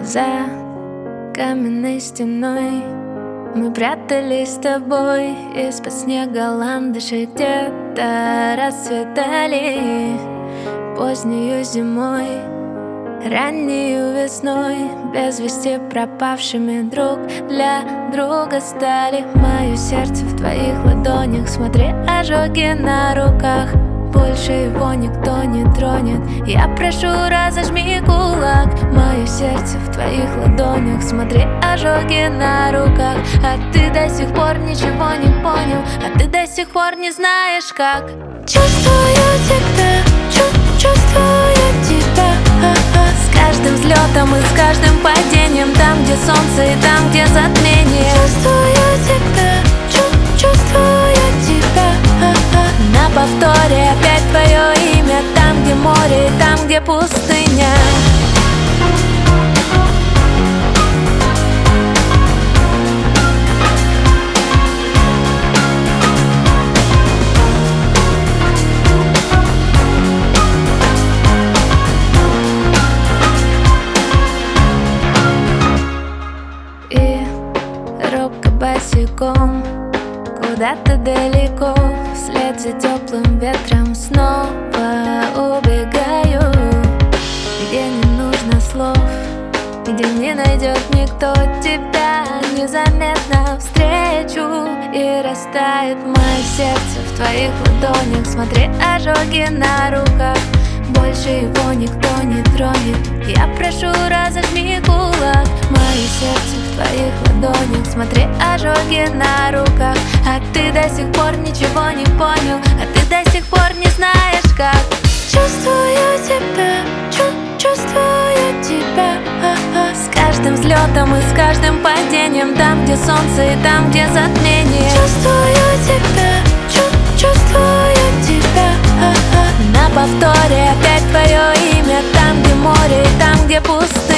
За каменной стеной мы прятались с тобой из-под снега ландыши где-то расцветали позднею зимой, раннею весной, без вести пропавшими друг для друга стали. Мое сердце в твоих ладонях, смотри, ожоги на руках. Больше его никто не тронет, я прошу, разожми кулак. Мое сердце в твоих ладонях, смотри, ожоги на руках. А ты до сих пор ничего не понял, а ты до сих пор не знаешь как. Чувствую тебя, чувствую тебя. С каждым взлетом и с каждым падением, там, где солнце и там, где затмение. Чувствую тебя, чувствую тебя. На повторе опять твое имя, там, где море и там, где пустыня. И робко босиком куда-то далеко, вслед за теплым ветром снова убегаю. Где не нужно слов, где не найдет никто тебя, незаметно встречу, и растает мое сердце в твоих ладонях. Смотри, ожоги на руках, больше его никто не тронет, я прошу, разожми кулак. Мое сердце в твоих ладонях, смотри, ожоги на руках. А ты до сих пор ничего не понял, а ты до сих пор не знаешь как. Чувствую тебя, чувствую тебя. С каждым взлетом и с каждым падением, там, где солнце и там, где затмение. Чувствую тебя, чувствую тебя. На повторе опять твое имя, там, где море и там, где пустыня.